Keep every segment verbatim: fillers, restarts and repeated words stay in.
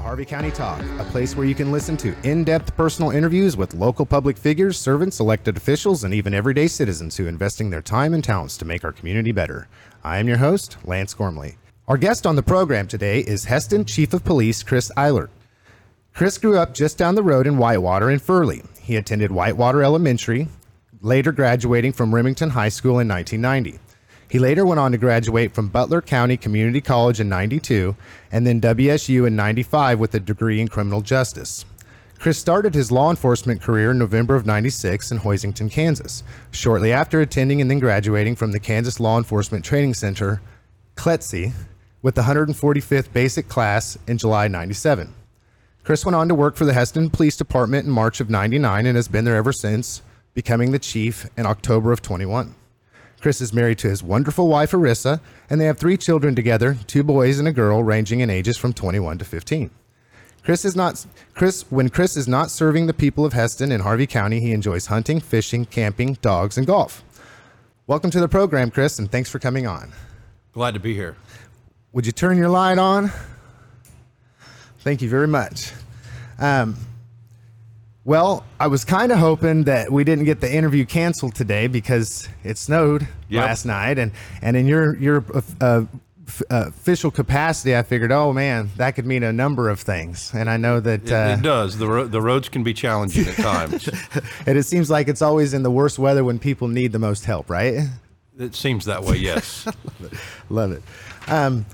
Harvey County Talk, a place where you can listen to in-depth personal interviews with local public figures, servants, elected officials, and even everyday citizens who are investing their time and talents to make our community better. I am your host, Lance Gormley. Our guest on the program today is Hesston Chief of Police Chris Eilert. Chris grew up just down the road in Whitewater in Furley. He attended Whitewater Elementary, later graduating from Remington High School in nineteen ninety. He later went on to graduate from Butler County Community College in ninety-two and then W S U in ninety-five with a degree in criminal justice. Chris started his law enforcement career in November of ninety-six in Hoisington, Kansas, shortly after attending and then graduating from the Kansas Law Enforcement Training Center, C L E T C, with the one hundred forty-fifth basic class in July ninety-seven. Chris went on to work for the Hesston Police Department in March of ninety-nine and has been there ever since, becoming the chief in October of twenty-one. Chris is married to his wonderful wife, Arissa, and they have three children together, two boys and a girl, ranging in ages from twenty-one to fifteen. Chris is not Chris when Chris is not serving the people of Hesston in Harvey County, he enjoys hunting, fishing, camping, dogs, and golf. Welcome to the program, Chris, and thanks for coming on. Glad to be here. Would you turn your light on? Thank you very much. Um, Well, I was kind of hoping that we didn't get the interview canceled today because it snowed Yep. last night, and, and in your your uh, f- uh, official capacity, I figured, oh man, that could mean a number of things, and I know that It, uh, it does. The ro- the roads can be challenging at times. and it seems like it's always in the worst weather when people need the most help, right? It seems that way. Yes. Love it. Um,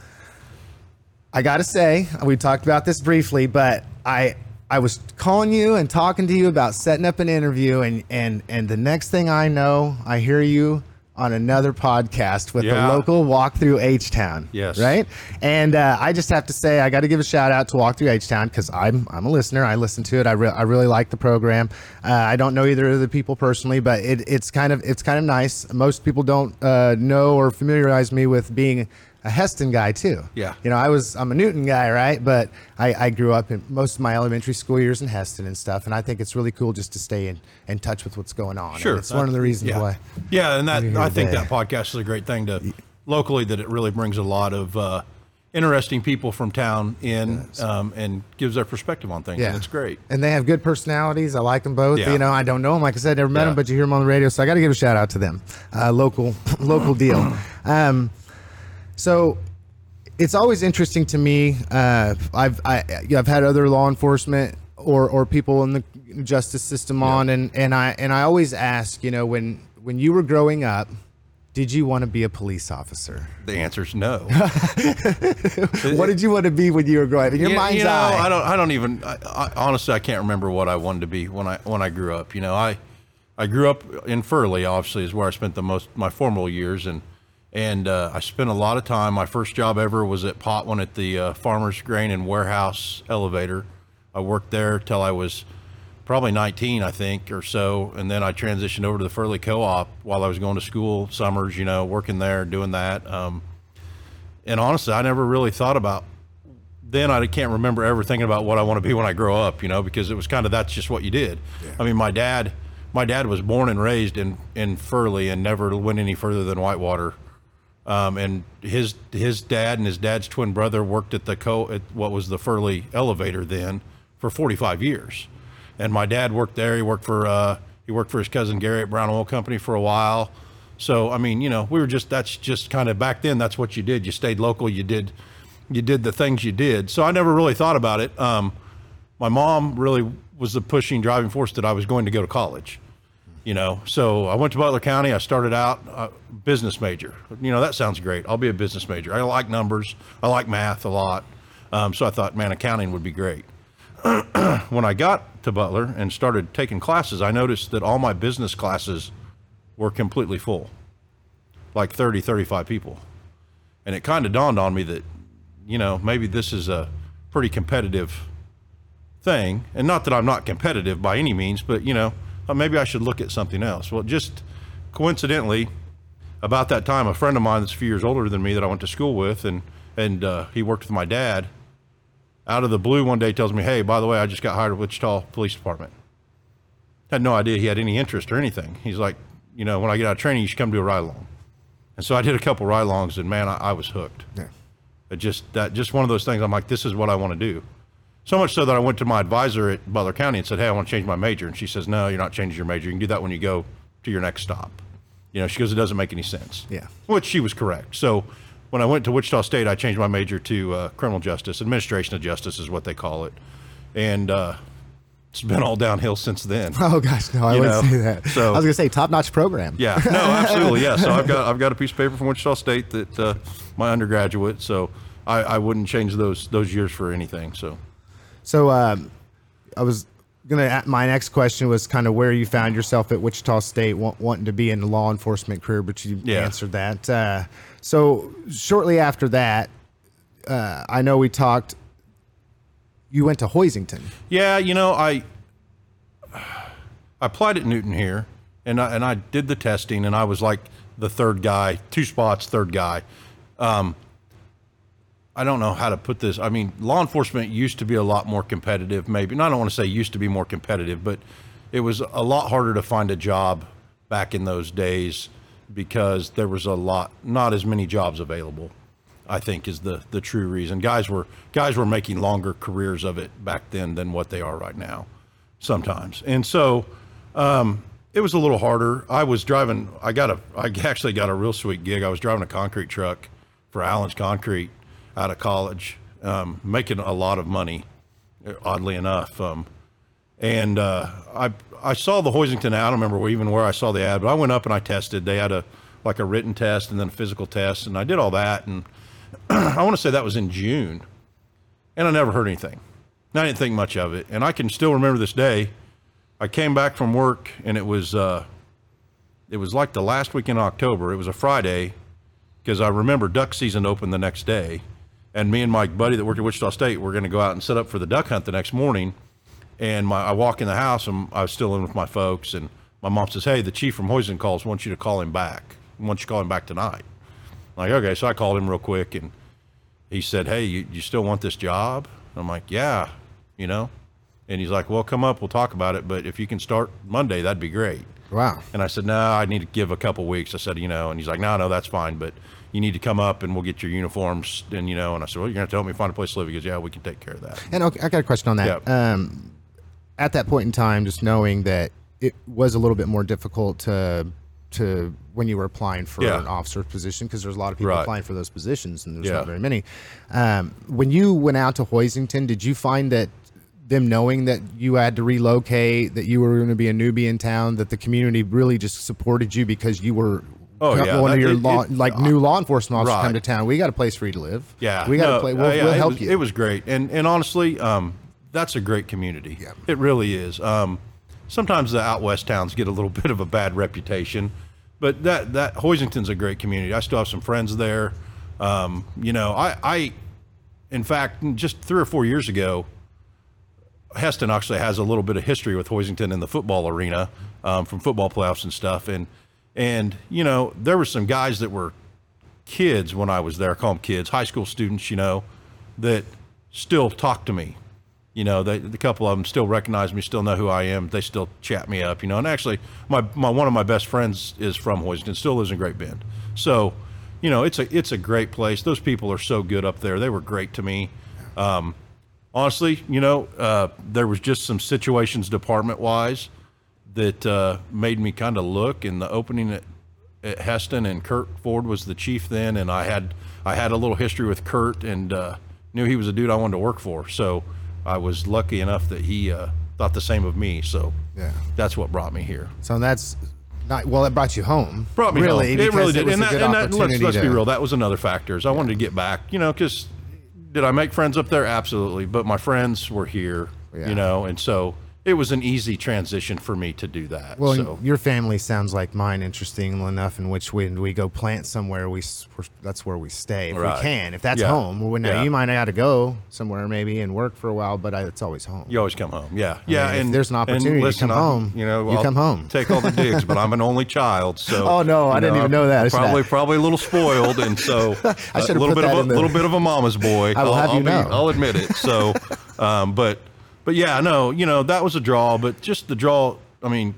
I got to say, we talked about this briefly, but I. I was calling you and talking to you about setting up an interview, and, and, and the next thing I know, I hear you on another podcast with Yeah. the local Walkthrough H-Town. Yes. Right? And uh, I just have to say, I got to give a shout out to Walkthrough H-Town because I'm I'm a listener. I listen to it. I, re- I really like the program. Uh, I don't know either of the people personally, but it, it's kind of it's kind of nice. Most people don't uh, know or familiarize me with being a Hesston guy too. Yeah. You know, I was, I'm a Newton guy, right? But I, I grew up in most of my elementary school years in Hesston and stuff. And I think it's really cool just to stay in, in touch with what's going on. Sure. And it's one of the reasons yeah. why. Yeah, and that we're here I think today. that podcast is a great thing to locally. That it really brings a lot of uh, interesting people from town in um, and gives their perspective on things. Yeah. And it's great. And they have good personalities. I like them both. Yeah. You know, I don't know them. Like I said, never met Yeah. them, but you hear them on the radio. So I got to give a shout out to them. Uh, local, local deal. Um, so it's always interesting to me. Uh, I've I, I've had other law enforcement or or people in the justice system on, and, and I and I always ask, you know, when when you were growing up, did you want to be a police officer? The answer is no. What did you want to be when you were growing up? In your you, mind's you know, eye. I don't. I don't even. I, I, honestly, I can't remember what I wanted to be when I when I grew up. You know, I I grew up in Furley. Obviously, is where I spent the most my formal years, and and uh, I spent a lot of time. My first job ever was at Potwin at the uh, Farmers Grain and Warehouse elevator. I worked there till I was probably nineteen, I think, or so, and then I transitioned over to the Furley Co-op while I was going to school summers. You know, working there, doing that. Um, and honestly, I never really thought about. Then I can't remember ever thinking about what I want to be when I grow up, you know, because it was kind of, that's just what you did. Yeah. I mean, my dad, my dad was born and raised in, in Furley and never went any further than Whitewater. Um, and his, his dad and his dad's twin brother worked at the co, at what was the Furley elevator then for forty-five years. And my dad worked there. He worked for, uh, he worked for his cousin Gary at Brown Oil Company for a while. So, I mean, you know, we were just, that's just kind of back then, that's what you did. You stayed local. You did, you did the things you did. So I never really thought about it. Um, my mom really was the pushing driving force that I was going to go to college, you know? So I went to Butler County. I started out a business major. You know, that sounds great. I'll be a business major. I like numbers. I like math a lot. Um, so I thought, man, accounting would be great. When I got to Butler and started taking classes, I noticed that all my business classes were completely full, like thirty, thirty-five people. And it kind of dawned on me that, you know, maybe this is a pretty competitive thing. And not that I'm not competitive by any means, but, you know, maybe I should look at something else. Well, just coincidentally, about that time, a friend of mine that's a few years older than me that I went to school with, and, and uh, he worked with my dad, out of the blue one day tells me, hey, by the way, I just got hired at Wichita Police Department. Had no idea he had any interest or anything. He's like, you know, when I get out of training, you should come do a ride along. And so I did a couple ride alongs, and man, I, I was hooked. Yeah. It just, that, just one of those things. I'm like, this is what I want to do. So much so that I went to my advisor at Butler County and said, hey, I want to change my major. And she says, no, you're not changing your major. You can do that when you go to your next stop. You know, she goes, it doesn't make any sense. Yeah. Which she was correct. So when I went to Wichita State, I changed my major to uh, criminal justice. Administration of justice is what they call it. And uh, it's been all downhill since then. Oh gosh, no, I You wouldn't know, say that. so- I was gonna say top-notch program. Yeah, no, absolutely, yeah. So I've got I've got a piece of paper from Wichita State that uh, my undergraduate. So I, I wouldn't change those those years for anything. So So um, I was gonna. My next question was kind of where you found yourself at Wichita State, want, wanting to be in the law enforcement career, but you Yeah. answered that. Uh, so shortly after that, uh, I know we talked. You went to Hoisington. yeah, you know, I I applied at Newton here, and I, and I did the testing, and I was like the third guy, two spots, third guy. Um, I don't know how to put this. I mean, law enforcement used to be a lot more competitive, maybe. And I don't want to say used to be more competitive, but it was a lot harder to find a job back in those days because there was a lot, not as many jobs available, I think is the, the true reason. Guys were guys were making longer careers of it back then than what they are right now sometimes. And so um, it was a little harder. I was driving, I got a, I actually got a real sweet gig. I was driving a concrete truck for Allen's Concrete out of college, um, making a lot of money, oddly enough. Um, and uh, I I saw the Hoisington ad. I don't remember even where I saw the ad, but I went up and I tested. They had a like a written test and then a physical test, and I did all that. And I want to say that was in June, and I never heard anything. I didn't think much of it, and I can still remember this day. I came back from work, and it was uh, it was like the last week in October. It was a Friday, because I remember duck season opened the next day. And me and my buddy that worked at Wichita State were going to go out and set up for the duck hunt the next morning. And my, I walk in the house, and I was still in with my folks. And my mom says, hey, the chief from Hoisington calls, wants you to call him back. Wants you to call him back tonight. I'm like, okay. So I called him real quick, and he said, hey, you, you still want this job? I'm like, yeah, you know. And he's like, well, come up, we'll talk about it. But if you can start Monday, that'd be great. Wow. And I said, no, I need to give a couple weeks. I said, you know, and he's like, no, no, that's fine. But you need to come up and we'll get your uniforms. And, you know, and I said, well, you're going to tell me to find a place to live? He goes, yeah, we can take care of that. And okay, I got a question on that. Yeah. Um, at that point in time, just knowing that it was a little bit more difficult to to when you were applying for Yeah. an officer position, because there's a lot of people Right. applying for those positions, and there's Yeah. not very many. Um, when you went out to Hoisington, did you find that them knowing that you had to relocate, that you were going to be a newbie in town, that the community really just supported you because you were Oh, yeah. one of That- your it- law, it- like new law enforcement officers Right. come to town? We got a place for you to live. Yeah, we got no, a place. We'll, uh, yeah, we'll it help was, you. It was great, and and honestly, um, that's a great community. Yeah. It really is. Um, sometimes the out west towns get a little bit of a bad reputation, but that that Hoisington's a great community. I still have some friends there. Um, you know, I, I, in fact, just three or four years ago, Heston actually has a little bit of history with Hoisington in the football arena, um, from football playoffs and stuff. And, and, you know, there were some guys that were kids when I was there, I call them kids, high school students, you know, that still talk to me. You know, they, a couple of them still recognize me, still know who I am. They still chat me up, you know. And actually, my, my one of my best friends is from Hoisington, still lives in Great Bend. So, you know, it's a it's a great place. Those people are so good up there. They were great to me. Um, honestly, you know, uh, there was just some situations department-wise that uh, made me kind of look. In the opening at, at Heston, and Kurt Ford was the chief then, and I had I had a little history with Kurt, and uh, knew he was a dude I wanted to work for. So I was lucky enough that he uh, thought the same of me. So Yeah. that's what brought me here. So that's not well. It brought you home. Brought me really, home. It because really did. was And a that, good and that let's, opportunity let's be to- real. That was another factor. Is I wanted to get back. You know, because did I make friends up there? Absolutely. But my friends were here. Yeah. You know, and so it was an easy transition for me to do that. Well, so. your family sounds like mine, interesting enough. In which when we go plant somewhere, we s- we're- that's where we stay if Right. we can. If that's Yeah. home, well, now Yeah. you might have to go somewhere maybe and work for a while, but I, it's always home. You always come home. Yeah. Yeah. mean, if and there's an and opportunity to listen, come I'm- home, You know, you I'll come home. Take all the digs, but I'm an only child. So. Oh, no, I you didn't even know that. I I'm should probably, have- probably a little spoiled. And so I a should've little put bit that of a in the- little bit of a mama's boy. I will I'll, have I'll you be- know. I'll admit it. So, um, but, but yeah, no, you know, that was a draw, but just the draw. I mean,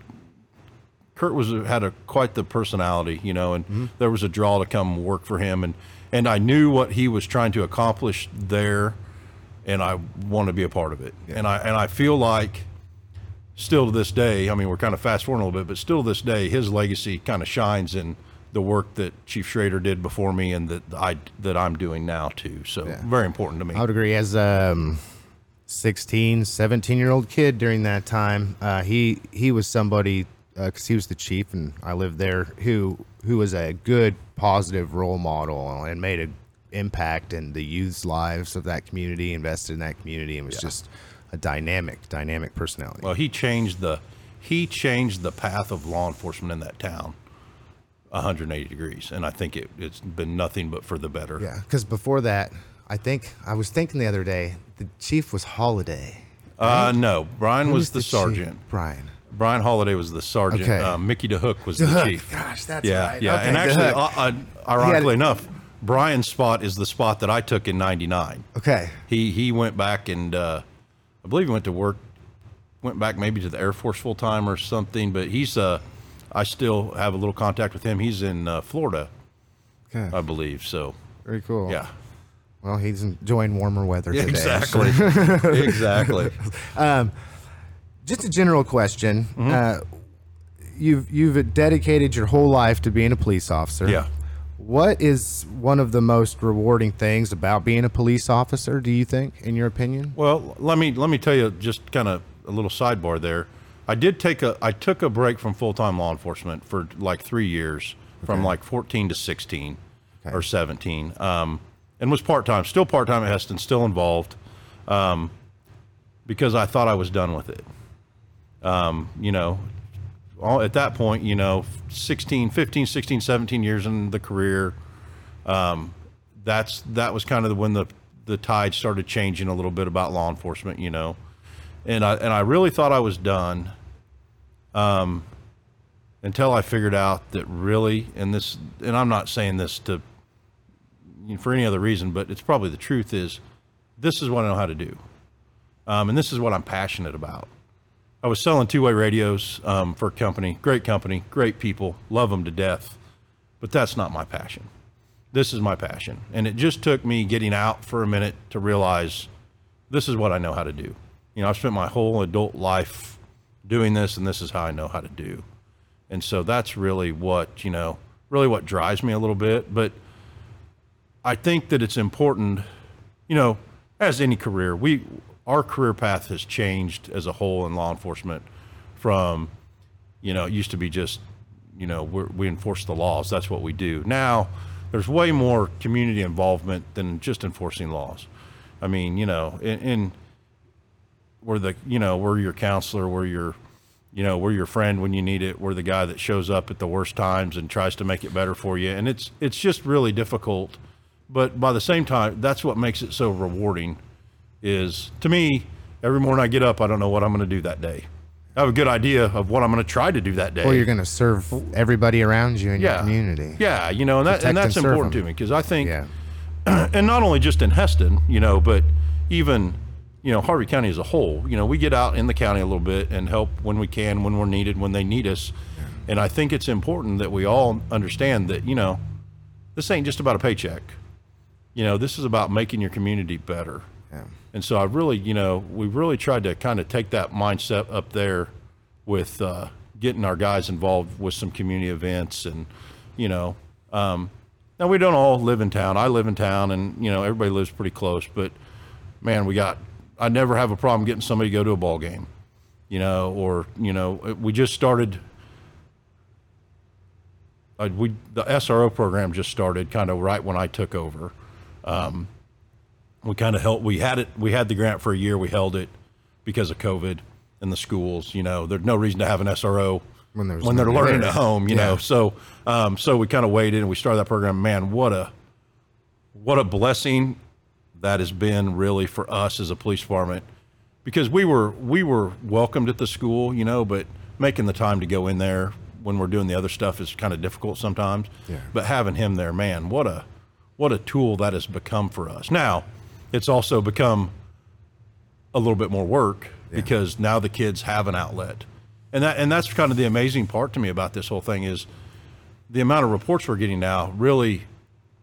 Kurt was had a quite the personality, you know, and Mm-hmm. there was a draw to come work for him, and and I knew what he was trying to accomplish there. and I want to be a part of it. Yeah. And I and I feel like still to this day, I mean, we're kind of fast forwarding a little bit, but still to this day, his legacy kind of shines in the work that Chief Schrader did before me and that I that I'm doing now too. So yeah. very important to me. I would agree. As a um, sixteen, seventeen year old kid during that time, uh, he he was somebody, because uh, he was the chief and I lived there, who who was a good, positive role model and made an impact in the youth's lives of that community, invested in that community, and was yeah. just a dynamic, dynamic personality. Well, he changed the he changed the path of law enforcement in that town one hundred eighty degrees, and I think it, it's been nothing but for the better. Yeah, because before that, I think I was thinking the other day, the chief was Holiday. Right? Uh, no, Brian was, was the, the sergeant. Chief? Brian. Brian Holiday was the sergeant. Okay. Uh, Mickey DeHook was DeHook. the chief. Gosh, that's yeah, right. Yeah, okay, and actually, uh, uh, ironically had, enough, Brian's spot is the spot that I took in ninety-nine. Okay. He he went back and uh, I believe he went to work, went back maybe to the Air Force full time or something. But he's uh, I still have a little contact with him. He's in uh, Florida, okay. I believe. So very cool. Yeah. Well, he's enjoying warmer weather today. Exactly. So. exactly. Um, just a general question. Mm-hmm. Uh, you've you've dedicated your whole life to being a police officer. Yeah. What is one of the most rewarding things about being a police officer, do you think, in your opinion? Well, let me let me tell you just kind of a little sidebar there. I did take a I took a break from full-time law enforcement for like three years, okay. from like fourteen to sixteen okay. or seventeen, um, and was part-time, still part-time at Heston, still involved, um, because I thought I was done with it. Um, you know, all, at that point, you know, sixteen, fifteen, sixteen, seventeen years in the career, um, that's that was kind of when the the tide started changing a little bit about law enforcement, you know. And I and I really thought I was done, um, until I figured out that really, and this, and I'm not saying this to you know, for any other reason, but it's probably the truth is, this is what I know how to do, um, and this is what I'm passionate about. I was selling two-way radios um, for a company, great company, great people, love them to death, but that's not my passion. This is my passion, and it just took me getting out for a minute to realize this is what I know how to do. You know, I've spent my whole adult life doing this, and this is how I know how to do. And so that's really what, you know, really what drives me a little bit. But I think that it's important, you know, as any career, we, our career path has changed as a whole in law enforcement from, you know, it used to be just, you know, we're, we enforce the laws. That's what we do. Now, there's way more community involvement than just enforcing laws. I mean, you know, in, in we're the, you know, we're your counselor, we're your, you know, we're your friend when you need it. We're the guy that shows up at the worst times and tries to make it better for you. And it's, it's just really difficult. But by the same time, that's what makes it so rewarding is, to me, every morning I get up, I don't know what I'm going to do that day. I have a good idea of what I'm going to try to do that day. Well, you're going to serve everybody around you in yeah. your community. Yeah. You know, and, that, and that's and important to me because I think, yeah. and not only just in Heston, you know, but even, you know, Harvey County as a whole, you know, we get out in the county a little bit and help when we can, when we're needed, when they need us. Yeah. And I think it's important that we all understand that, you know, this ain't just about a paycheck. You know, this is about making your community better. Yeah. And so I really, you know, we really tried to kind of take that mindset up there with uh, getting our guys involved with some community events. And, you know, um, now we don't all live in town. I live in town and, you know, everybody lives pretty close, but man, we got, I never have a problem getting somebody to go to a ball game, you know, or, you know, we just started, uh, we, the S R O program just started kind of right when I took over. Um, we kind of held, we had it, we had the grant for a year, we held it because of COVID in the schools, you know, there's no reason to have an S R O when, when they're learning at home, you yeah. know, so, um, so we kind of waited and we started that program. Man, what a, what a blessing that has been really for us as a police department, because we were, we were welcomed at the school, you know, but making the time to go in there when we're doing the other stuff is kind of difficult sometimes, yeah. but having him there, man, what a, what a tool that has become for us. Now, it's also become a little bit more work yeah. because now the kids have an outlet. And that, and that's kind of the amazing part to me about this whole thing is the amount of reports we're getting now really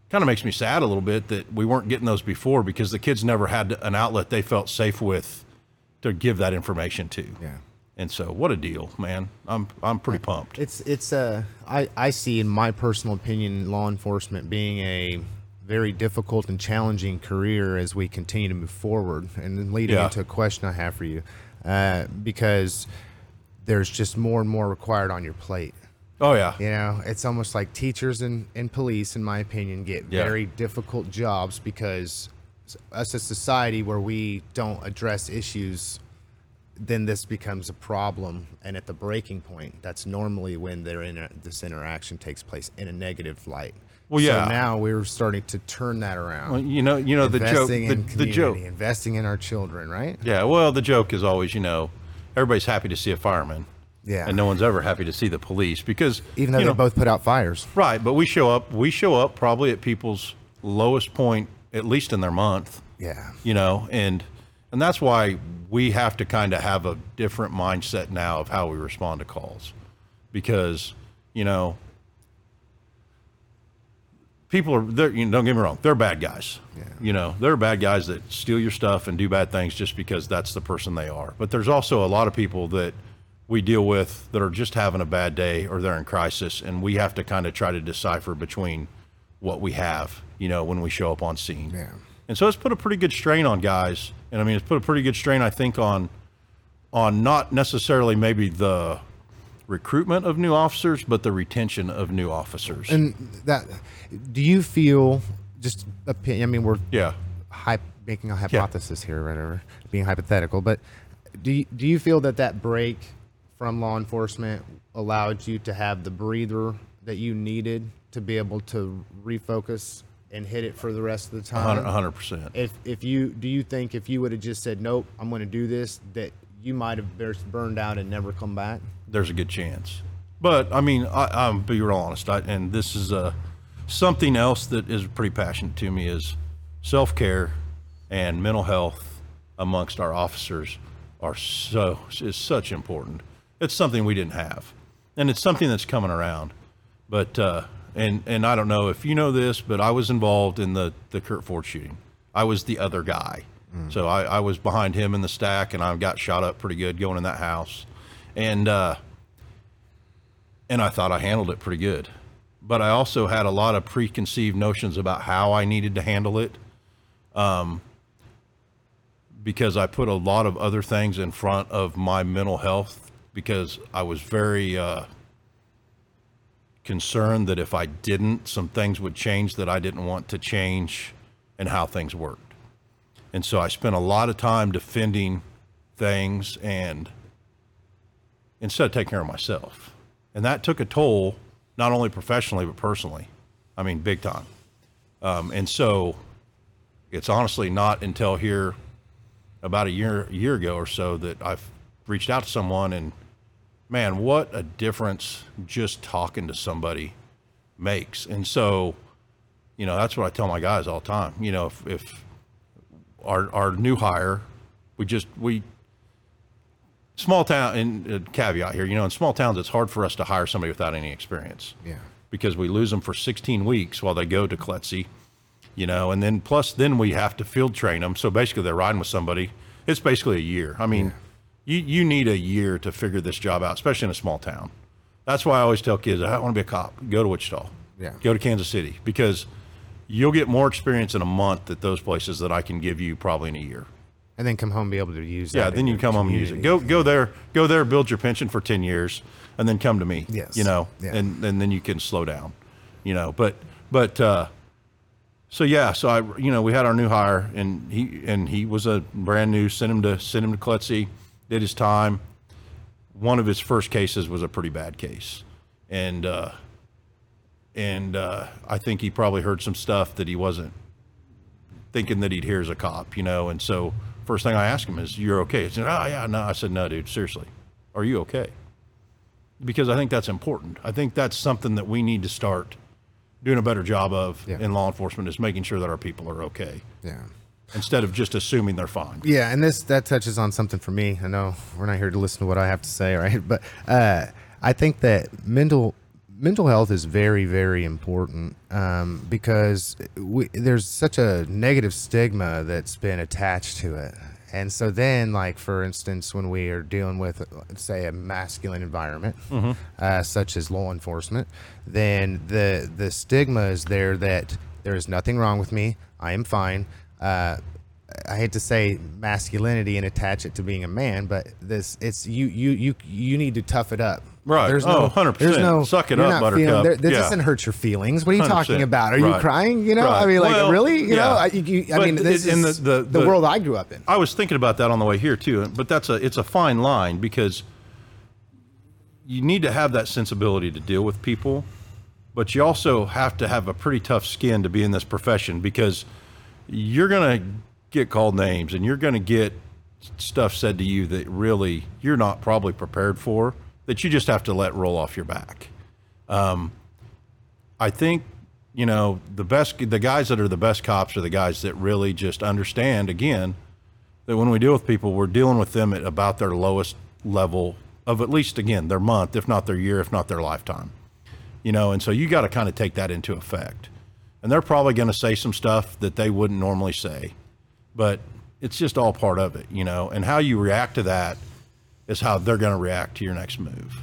kind of makes me sad a little bit that we weren't getting those before, because the kids never had an outlet they felt safe with to give that information to. Yeah. And so what a deal, man. I'm I'm pretty pumped. It's it's uh I, I see, in my personal opinion, law enforcement being a very difficult and challenging career as we continue to move forward. And then leading Yeah. into a question I have for you, uh, because there's just more and more required on your plate. Oh yeah. You know, it's almost like teachers and, and police, in my opinion, get Yeah. very difficult jobs because us as a society where we don't address issues, then this becomes a problem. And at the breaking point, that's normally when their inter- this interaction takes place in a negative light. Well, yeah. So now we're starting to turn that around. Well, you know, you know the joke, investing the, in the community, joke. investing in our children, right? Yeah. Well, the joke is always, you know, everybody's happy to see a fireman. Yeah. And no one's ever happy to see the police, because Even though you they know, both put out fires. right. But we show up. We show up probably at people's lowest point, at least in their month. Yeah. You know, and and that's why we have to kind of have a different mindset now of how we respond to calls, because you know, people are they're, you know, don't get me wrong, they're bad guys. Yeah. You know, they're bad guys that steal your stuff and do bad things just because that's the person they are. But there's also a lot of people that we deal with that are just having a bad day, or they're in crisis, and we have to kind of try to decipher between what we have, you know, when we show up on scene. Yeah. And so it's put a pretty good strain on guys. And I mean, it's put a pretty good strain, I think, on on not necessarily maybe the recruitment of new officers, but the retention of new officers. And that, do you feel, just opinion, I mean, we're yeah. hy- making a hypothesis here, whatever, being hypothetical, but do you, do you feel that that break from law enforcement allowed you to have the breather that you needed to be able to refocus and hit it for the rest of the time? A hundred percent. If if you do you think if you would have just said nope, I'm going to do this, that you might have burst- burned out and never come back? There's a good chance. But I mean, I, I'm be real honest, I, and this is uh, something else that is pretty passionate to me, is self-care and mental health amongst our officers are so is such important. It's something we didn't have, and it's something that's coming around. But uh, and and I don't know if you know this, but I was involved in the the Kurt Ford shooting. I was the other guy, mm. so I, I was behind him in the stack, and I got shot up pretty good going in that house, and uh, and I thought I handled it pretty good. But I also had a lot of preconceived notions about how I needed to handle it. Um, because I put a lot of other things in front of my mental health, because I was very uh, concerned that if I didn't, some things would change that I didn't want to change and how things worked. And so I spent a lot of time defending things, and instead of taking care of myself. And that took a toll, not only professionally, but personally. I mean, big time. Um, and so it's honestly not until here about a year, a year ago or so that I've reached out to someone, and man, what a difference just talking to somebody makes. And so, you know, that's what I tell my guys all the time. You know, if, if our, our new hire, we just, we, small town, and uh, caveat here, you know, in small towns, it's hard for us to hire somebody without any experience. Yeah. Because we lose them for sixteen weeks while they go to C L E T C, you know, and then plus then we have to field train them. So basically they're riding with somebody. It's basically a year. I mean, yeah. you, you need a year to figure this job out, especially in a small town. That's why I always tell kids, I don't want to be a cop. Go to Wichita. Yeah. Go to Kansas City, because you'll get more experience in a month at those places that I can give you probably in a year. And then come home and be able to use that. Yeah, then you come home and use it. Go go there, go there, build your pension for ten years, and then come to me. Yes. You know, Yeah. and, and then you can slow down, you know, but, but, uh, so yeah, so I, you know, we had our new hire, and he, and he was a brand new, sent him to, sent him to C L E T C, did his time. One of his first cases was a pretty bad case. And, uh, and, uh, I think he probably heard some stuff that he wasn't thinking that he'd hear as a cop, you know? And so first thing I asked him is, you're okay? He said, oh yeah, no. I said, no, dude, seriously, are you okay? Because I think that's important. I think that's something that we need to start doing a better job of Yeah. in law enforcement, is making sure that our people are okay, Yeah. instead of just assuming they're fine. Yeah, and this that touches on something for me. I know we're not here to listen to what I have to say, right? But uh, I think that mental mental health is very, very important um, because we, there's such a negative stigma that's been attached to it. And so then, like, for instance, when we are dealing with, say, a masculine environment, mm-hmm. uh, such as law enforcement, then the the stigma is there that there is nothing wrong with me. I am fine. Uh, I hate to say masculinity and attach it to being a man, but this it's you you you you need to tough it up. Right. There's oh, no, one hundred percent. There's no, Suck it you're up, not feeling, buttercup. there, this yeah. doesn't hurt your feelings. What are you one hundred percent. talking about? Are right. you crying? You know, right. I mean, like, well, really? You yeah. know, I, you, I mean, this in is the, the, the, the world I grew up in. I was thinking about that on the way here, too. But that's a it's a fine line because you need to have that sensibility to deal with people, but you also have to have a pretty tough skin to be in this profession because you're going to get called names and you're going to get stuff said to you that really you're not probably prepared for, that you just have to let roll off your back. Um, I think, you know, the best, the guys that are the best cops are the guys that really just understand, again, that when we deal with people, we're dealing with them at about their lowest level of at least, again, their month, if not their year, if not their lifetime. You know, and so you got to kind of take that into effect. And they're probably going to say some stuff that they wouldn't normally say, but it's just all part of it, you know, and how you react to that is how they're going to react to your next move.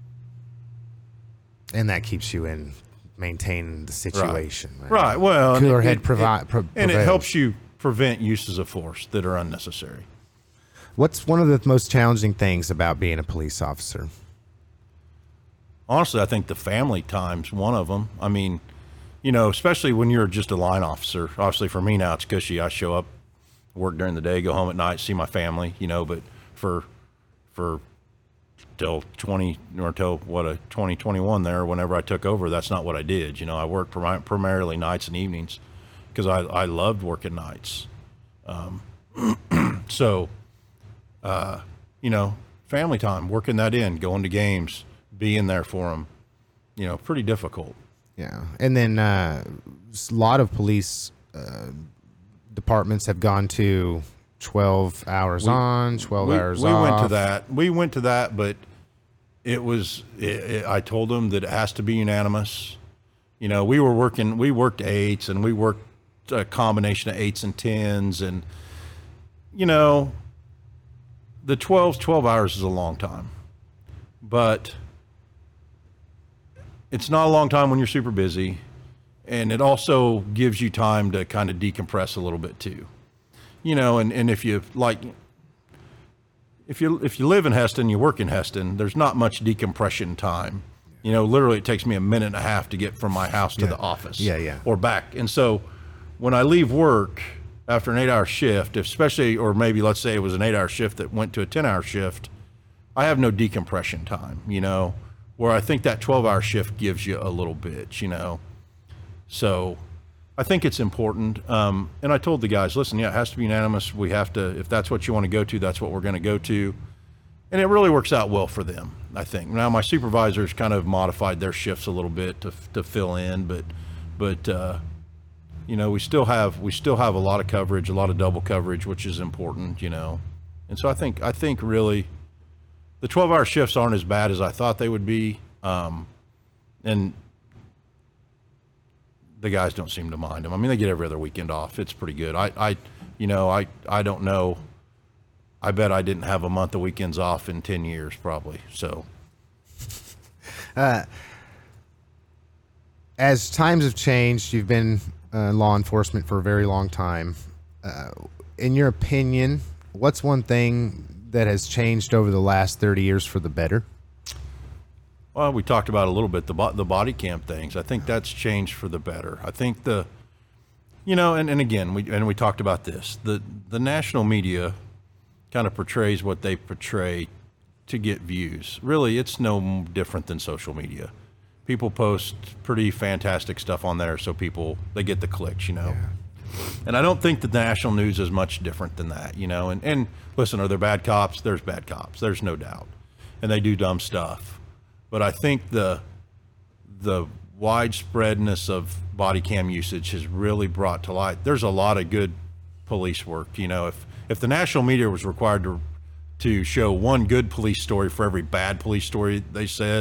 And that keeps you in maintaining the situation. Right. right. Well, cooler and head it, provi- it, pro- and prevails. it helps you prevent uses of force that are unnecessary. What's one of the most challenging things about being a police officer? Honestly, I think the family time's one of them. I mean, you know, especially when you're just a line officer. Obviously, for me now, it's cushy. I show up, work during the day, go home at night, see my family, you know, but for for till twenty or till what a twenty twenty-one there, whenever I took over, that's not what I did. You know, I worked prim- primarily nights and evenings because I, I loved working nights. Um, so, uh, you know, family time, working that in, going to games, being there for them, you know, pretty difficult. Yeah. And then uh, a lot of police uh, departments have gone to twelve hours we, on, twelve we, hours we off. We went to that. We went to that, but it was, it, it, I told them that it has to be unanimous. You know, we were working, we worked eights and we worked a combination of eights and tens. And, you know, the twelve, twelve hours is a long time, but it's not a long time when you're super busy. And it also gives you time to kind of decompress a little bit too. You know, and, and if you like, if you if you live in Heston, you work in Heston, there's not much decompression time. You know, literally it takes me a minute and a half to get from my house to yeah. the office yeah, yeah. or back. And so when I leave work after an eight hour shift, especially, or maybe let's say it was an eight hour shift that went to a ten hour shift, I have no decompression time, you know, where I think that twelve hour shift gives you a little bit, you know. So I think it's important. Um, and I told the guys, listen, yeah, it has to be unanimous. We have to, if that's what you want to go to, that's what we're going to go to. And it really works out well for them, I think. Now my supervisors kind of modified their shifts a little bit to to fill in, but, but, uh, you know, we still have, we still have a lot of coverage, a lot of double coverage, which is important, you know? And so I think, I think really the twelve hour shifts aren't as bad as I thought they would be. Um, and, the guys don't seem to mind them. I mean, they get every other weekend off. It's pretty good. I, I, you know, I, I don't know. I bet I didn't have a month of weekends off in ten years, probably. So, uh, as times have changed, you've been uh, in law enforcement for a very long time. Uh, in your opinion, what's one thing that has changed over the last thirty years for the better? Well, we talked about a little bit the bo- the body cam things. I think that's changed for the better. I think the, you know, and, and again, we and we talked about this. The the national media kind of portrays what they portray to get views. Really, it's no different than social media. People post pretty fantastic stuff on there, so people they get the clicks, you know. Yeah. And I don't think that the national news is much different than that, you know. And and listen, are there bad cops? There's bad cops. There's no doubt, and they do dumb stuff. But I think the the widespreadness of body cam usage has really brought to light. There's a lot of good police work. You know, if if the national media was required to to show one good police story for every bad police story they said,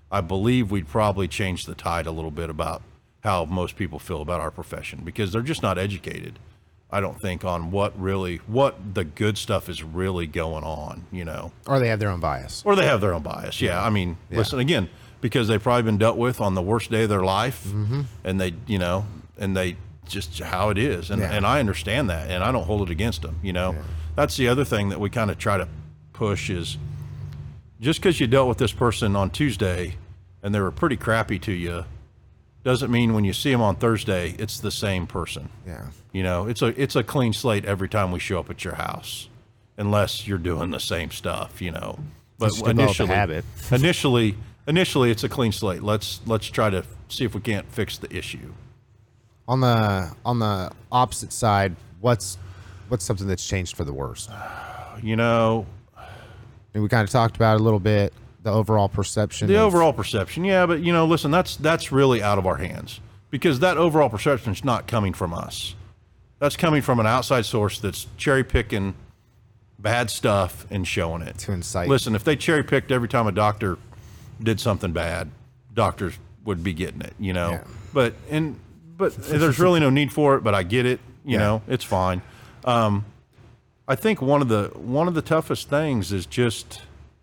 I believe we'd probably change the tide a little bit about how most people feel about our profession, because they're just not educated, I don't think, on what really, what the good stuff is really going on, you know. Or they have their own bias. Or they have their own bias. Yeah. I mean, Yeah. listen, again, because they've probably been dealt with on the worst day of their life, Mm-hmm. and they, you know, and they just how it is. And, Yeah. and I understand that, and I don't hold it against them, you know. Yeah. That's the other thing that we kind of try to push is, just because you dealt with this person on Tuesday and they were pretty crappy to you, doesn't mean when you see them on Thursday, it's the same person. Yeah. You know, it's a it's a clean slate every time we show up at your house, unless you're doing the same stuff, you know. But Just develop a initially, habit. initially, initially, it's a clean slate. Let's let's try to see if we can't fix the issue. On the on the opposite side, what's what's something that's changed for the worse? You know, And we kind of talked about it a little bit, the overall perception. the of- overall perception, yeah, but you know, listen, that's that's really out of our hands, because that overall perception is not coming from us. That's coming from an outside source that's cherry picking bad stuff and showing it To incite. Listen, if they cherry picked every time a doctor did something bad, doctors would be getting it, you know. Yeah. But and but there's really no need for it. But I get it, you Yeah. know. It's fine. Um, I think one of the one of the toughest things is just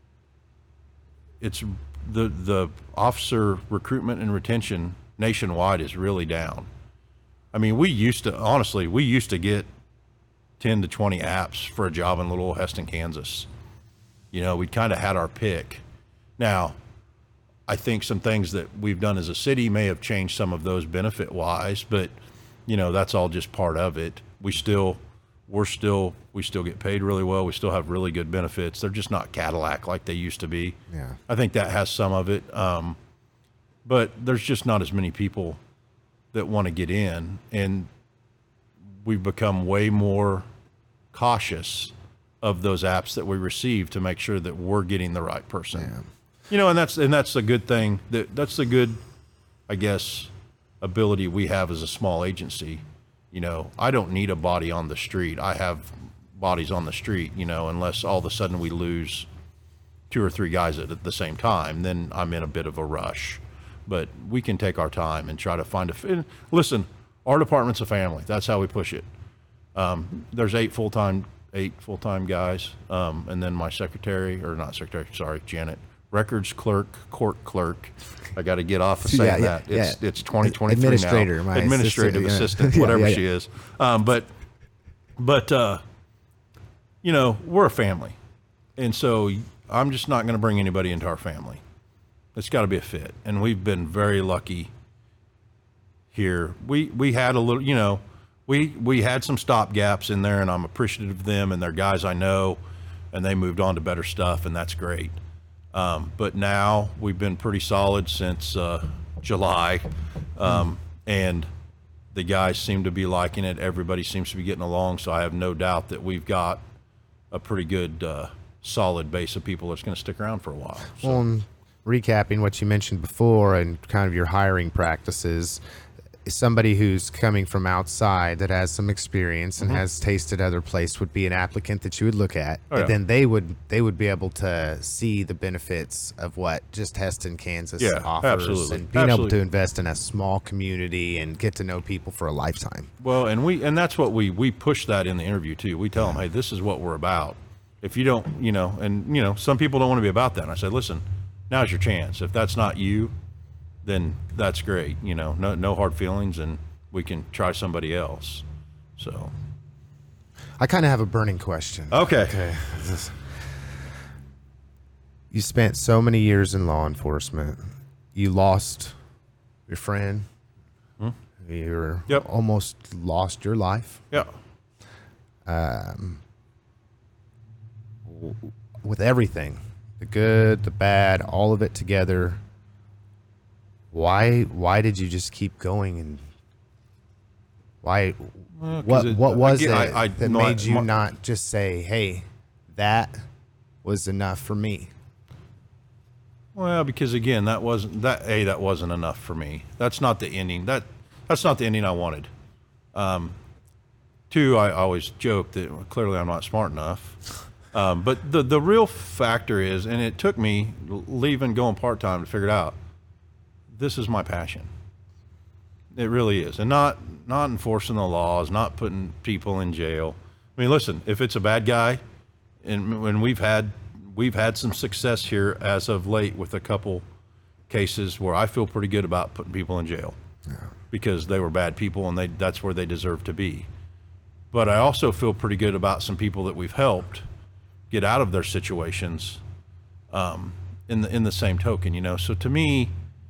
it's the the officer recruitment and retention nationwide is really down. I mean, we used to, honestly, we used to get ten to twenty apps for a job in Little Heston, Kansas. You know, we kind of had our pick. Now, I think some things that we've done as a city may have changed some of those benefit wise, but you know, that's all just part of it. We still, we're still, we still get paid really well. We still have really good benefits. They're just not Cadillac like they used to be. Yeah. I think that has some of it. Um, but there's just not as many people that want to get in, and we've become way more cautious of those apps that we receive to make sure that we're getting the right person. Yeah. You know, and that's and that's a good thing. That that's a good, I guess, ability we have as a small agency. You know, I don't need a body on the street. I have bodies on the street. You know, unless all of a sudden we lose two or three guys at the same time, then I'm in a bit of a rush. But we can take our time and try to find a. And listen, our department's a family. That's how we push it. Um, there's eight full time, eight full time guys, um, and then my secretary, or not secretary, sorry, Janet, records clerk, court clerk. I got to get off of saying Yeah, yeah, that. It's yeah. it's twenty twenty-three Administrator, now. my Administrative assistant, assistant, yeah. whatever Yeah, yeah, she yeah. is. Um, but but uh, you know, we're a family, and so I'm just not going to bring anybody into our family. It's got to be a fit, and we've been very lucky here. We we had a little, you know, we we had some stop gaps in there, and I'm appreciative of them, and they're guys I know, and they moved on to better stuff, and that's great. Um, but now we've been pretty solid since uh, July, um, and the guys seem to be liking it. Everybody seems to be getting along, so I have no doubt that we've got a pretty good, uh, solid base of people that's going to stick around for a while. So. Well, and recapping what you mentioned before and kind of your hiring practices, somebody who's coming from outside that has some experience and has tasted other place would be an applicant that you would look at. Oh, But yeah. then they would they would be able to see the benefits of what just Heston, Kansas Yeah, offers, absolutely. and being able Absolutely. to invest in a small community and get to know people for a lifetime. Well, and we and that's what we we push that in the interview too. We tell them, hey, this is what we're about. If you don't, you know, and you know, some people don't want to be about that. And I said, listen, now's your chance. If that's not you, then that's great. You know, no no hard feelings, and we can try somebody else. So I kind of have a burning question. okay, Okay. This- You spent so many years in law enforcement. You lost your friend. You Yep. almost lost your life. yeah. With everything, the good, the bad, all of it together. Why why did you just keep going, and why Well, 'cause what it- what was again, it I- I- that my- made you my- not just say, "Hey, that was enough for me"? Well, because again, that wasn't that a that wasn't enough for me. That's not the ending. That that's not the ending I wanted. Um, two, I always joke that well, clearly I'm not smart enough. Um, but the the real factor is, and it took me leaving, going part time to figure it out. This is my passion. It really is, and not not enforcing the laws, not putting people in jail. I mean, listen, if it's a bad guy, and when we've had we've had some success here as of late with a couple cases where I feel pretty good about putting people in jail yeah. because they were bad people and they that's where they deserve to be. But I also feel pretty good about some people that we've helped get out of their situations um, in the in the same token, you know. So to me,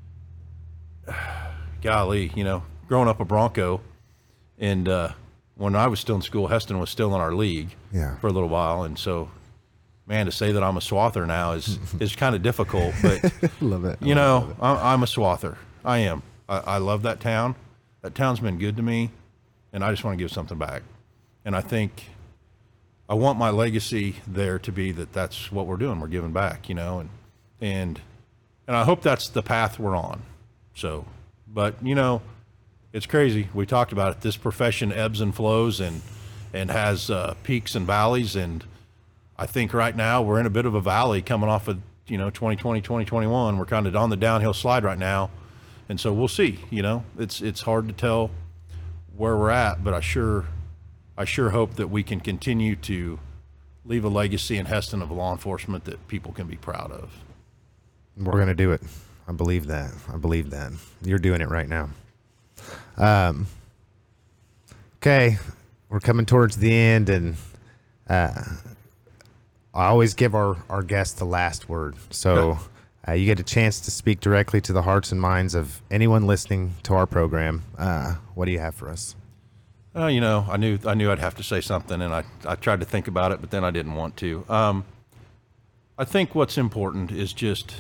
golly, you know, growing up a Bronco, and uh, when I was still in school, Heston was still in our league yeah. for a little while, and so, man, to say that I'm a swather now is is kind of difficult. But love it. I you know, it. I'm, I'm a swather. I am. I, I love that town. That town's been good to me, and I just want to give something back. And I think I want my legacy there to be that that's what we're doing. We're giving back, you know, and and and I hope that's the path we're on. So, but you know, it's crazy. We talked about it. This profession ebbs and flows and and has uh, peaks and valleys. And I think right now we're in a bit of a valley coming off of, you know, twenty twenty, twenty twenty-one. We're kind of on the downhill slide right now. And so we'll see, you know, it's, it's hard to tell where we're at, but I sure, I sure hope that we can continue to leave a legacy in Heston of law enforcement that people can be proud of. We're going to do it. I believe that. I believe that. You're doing it right now. Um, okay. We're coming towards the end, and uh, I always give our, our guests the last word. So uh, you get a chance to speak directly to the hearts and minds of anyone listening to our program. Uh, what do you have for us? Uh, you know, I knew I knew I'd have to say something, and I, I tried to think about it, but then I didn't want to. Um, I think what's important is just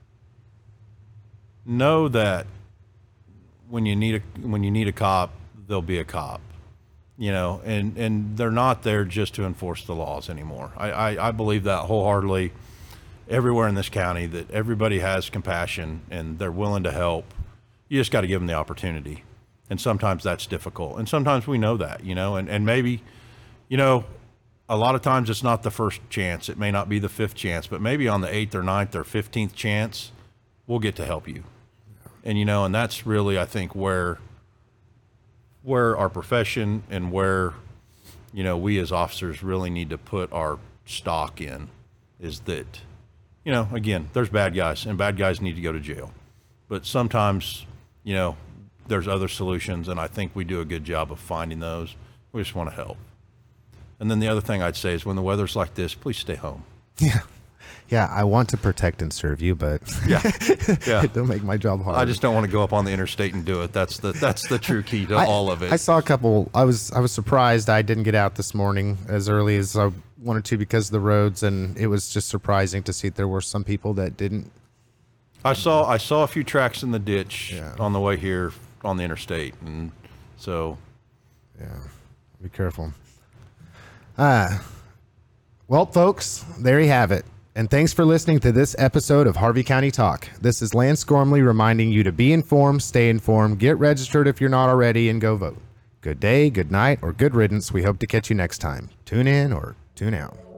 know that when you need a when you need a cop, there'll be a cop, you know, and, and they're not there just to enforce the laws anymore. I, I, I believe that wholeheartedly everywhere in this county, that everybody has compassion and they're willing to help. You just got to give them the opportunity. And sometimes that's difficult. And sometimes we know that, you know, and, and maybe, you know, a lot of times it's not the first chance. It may not be the fifth chance, but maybe on the eighth or ninth or fifteenth chance, we'll get to help you. And, you know, and that's really, I think, where, where our profession and where, you know, we as officers really need to put our stock in is that, you know, again, there's bad guys and bad guys need to go to jail. But sometimes, you know, there's other solutions, and I think we do a good job of finding those. We just want to help. And then the other thing I'd say is when the weather's like this, please stay home. Yeah. Yeah, I want to protect and serve you, but yeah, yeah. don't make my job hard. I just don't want to go up on the interstate and do it. That's the that's the true key to I, all of it. I saw a couple. I was I was surprised I didn't get out this morning as early as I wanted to because of the roads, and it was just surprising to see there were some people that didn't. I saw I saw a few tracks in the ditch yeah. on the way here on the interstate, and so yeah, be careful. Uh well, folks, there you have it. And thanks for listening to this episode of Harvey County Talk. This is Lance Gormley reminding you to be informed, stay informed, get registered if you're not already, and go vote. Good day, good night, or good riddance. We hope to catch you next time. Tune in or tune out.